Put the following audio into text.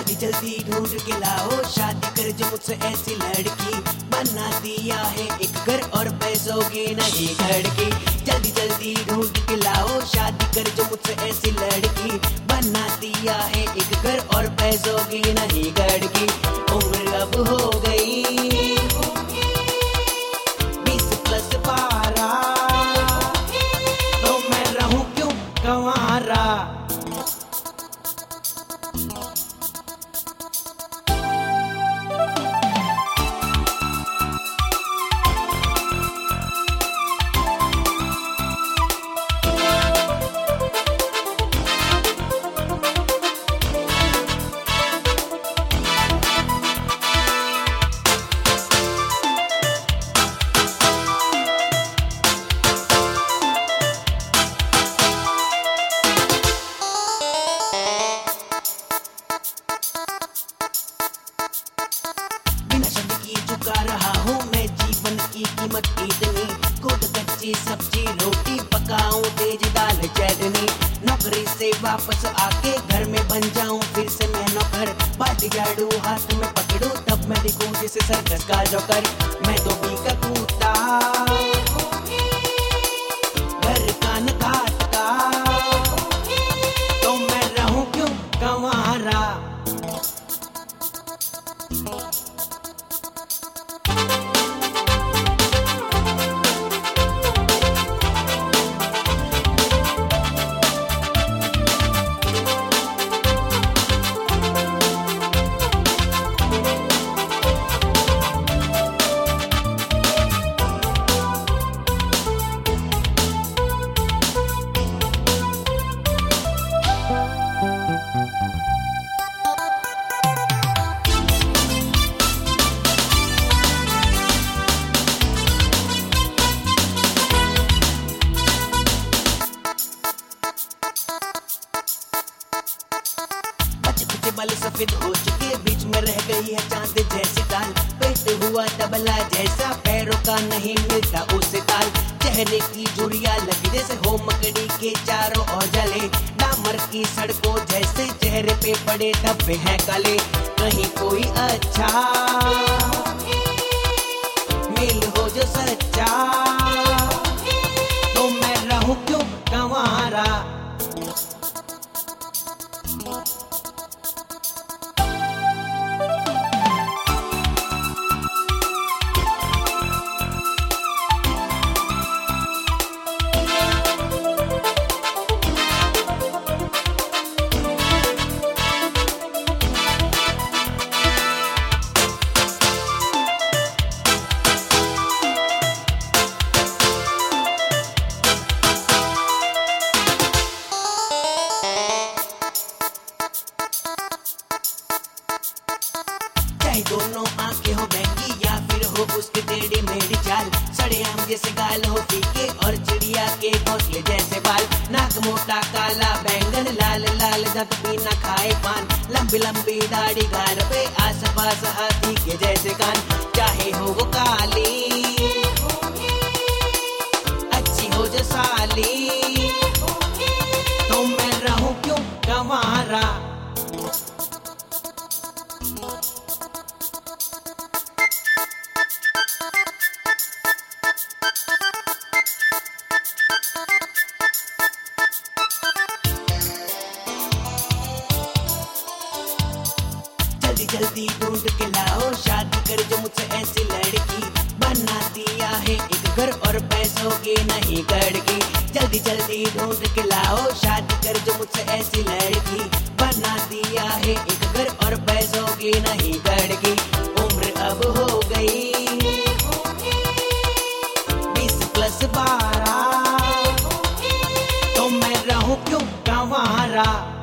जल्दी जल्दी ढूंढ के लाओ, शादी कर जो मुझसे ऐसी लड़की, बना दिया है एक घर और पैसों की नहीं लड़की। जल्दी जल्दी ढूंढ के लाओ, शादी कर जो मुझसे ऐसी लड़की, बना दिया है एक घर और पैसों की नहीं लड़की। उम्र अब हो गई 20+12, तो मैं रहूं क्यों गंवारा। चुका रहा हूँ मैं जीवन की कीमत इतनी, खुद कच्ची सब्जी रोटी पकाऊं, तेज दाल चटनी। नौकरी से वापस आके घर में बन जाऊं फिर से मैं नौकर, बाल्टी झाड़ू हाथ में पकड़ूं, तब मैं दिखूं जैसे सर्कस का जोकर। मैं तो बीका कूदता घर कान काटता, तो मैं रहूं क्यों गंवारा। बाल सफेद हो चुके, बीच में रह गई है चांद जैसी दाल, पेट हुआ तबला जैसा, पैरों का नहीं मिलता उसे ताल। चेहरे की झुर्रियां लगी जैसे हो मकड़ी के चारों ओर जले, डामर की सड़कों जैसे चेहरे पे पड़े धब्बे हैं काले। कहीं कोई अच्छा मेल हो जो सच्चा, तो मैं रहूं क्यों गंवारा। दोनों आंखें हो बैंगी या फिर हो उसके टेढ़ी मेढ़ी चाल, सड़े आम जैसे गाल हो फीके और चिड़िया के घोंसले जैसे बाल। नाक मोटा काला बैंगन, लाल लाल दांत पीना खाए पान, लंबी लंबी दाढ़ी गाल पे, आस पास हाथी के जैसे कान। चाहे हो वो काली अच्छी हो जो साली, तो मैं रहूं क्यों गंवारा। जल्दी जल्दी ढूंढ के लाओ, शादी कर जो मुझसे ऐसी लड़की, बना दिया है एक घर और पैसों की नहीं लड़की। जल्दी जल्दी ढूंढ के लाओ, शादी कर जो मुझसे ऐसी लड़की, बना दिया है एक घर और पैसों की नहीं लड़की। उम्र अब हो गई 20+12, तो मैं रहूं क्यों गंवारा।